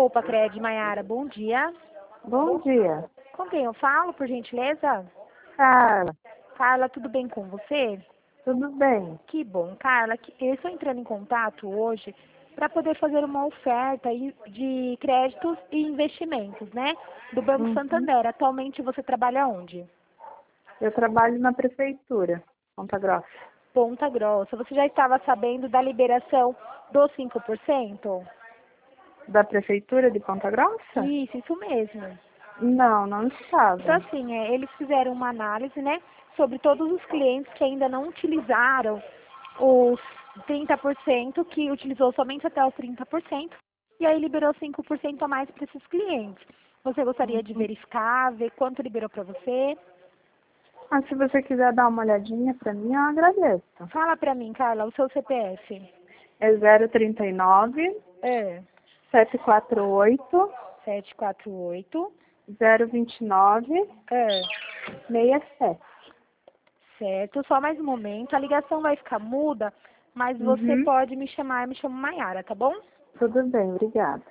Poupa Cred, Maiara, bom dia. Bom dia. Com quem eu falo, por gentileza? Carla, Carla, tudo bem com você? tudo bem? Que bom, Carla. Eu estou entrando em contato hoje para poder fazer uma oferta de créditos e investimentos, né? Do Banco Uhum. Santander. Atualmente você trabalha onde? Eu trabalho na prefeitura, Ponta Grossa. Ponta Grossa. Você já estava sabendo da liberação dos 5%? Da prefeitura de Ponta Grossa? Isso mesmo. Não Então, estava. assim, eles fizeram uma análise, né, sobre todos os clientes que ainda não utilizaram os 30%, que utilizou somente até os 30%, e aí liberou 5% a mais para esses clientes. Você gostaria de Uhum. verificar, ver quanto liberou para você? Mas se você quiser dar uma olhadinha para mim, eu agradeço. Fala para mim, Carla, o seu CPF. É 039 É. 748 748. 029 É. 67. Certo, só mais um momento. A ligação vai ficar muda, mas você Uhum. pode me chamar, me chamo Maiara, tá bom? Tudo bem, obrigada.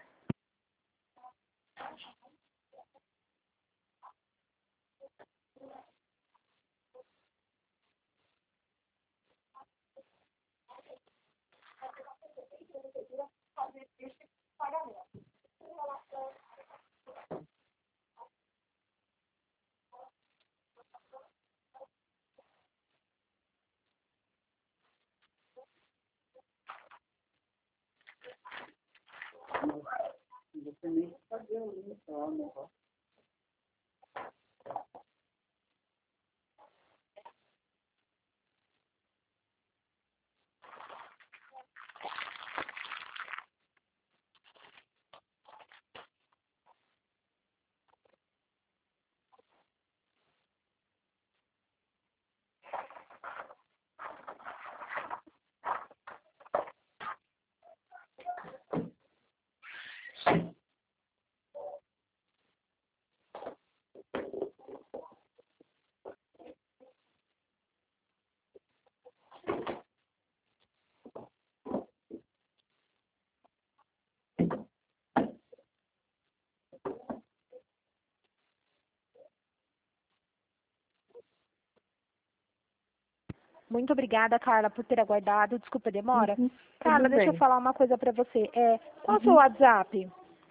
Muito obrigada, Carla, por ter aguardado. Desculpa a demora. Uhum. Carla, Tudo deixa eu bem. falar uma coisa pra você. Qual é o seu Uhum. WhatsApp?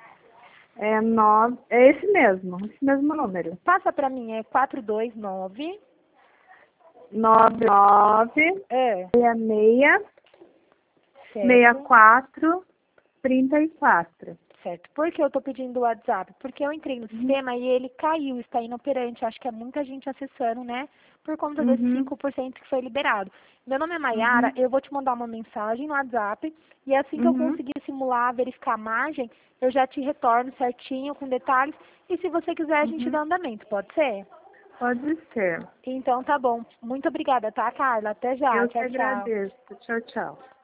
É esse mesmo número. Passa pra mim, é 429. 99 É, 66 certo. 64 34. Certo. Por que eu estou pedindo o WhatsApp? Porque eu entrei no Uhum. sistema e ele caiu, está inoperante. Acho que é muita gente acessando, né? Por conta desse Uhum. 5% que foi liberado. Meu nome é Maiara, Uhum. eu vou te mandar uma mensagem no WhatsApp e assim que eu Uhum. conseguir simular, verificar a margem, eu já te retorno certinho, com detalhes. E se você quiser, a gente Uhum. dá andamento, pode ser? Pode ser. Então tá bom. Muito obrigada, tá, Carla? Até já. Eu que Tchau, tchau. agradeço. Tchau, tchau.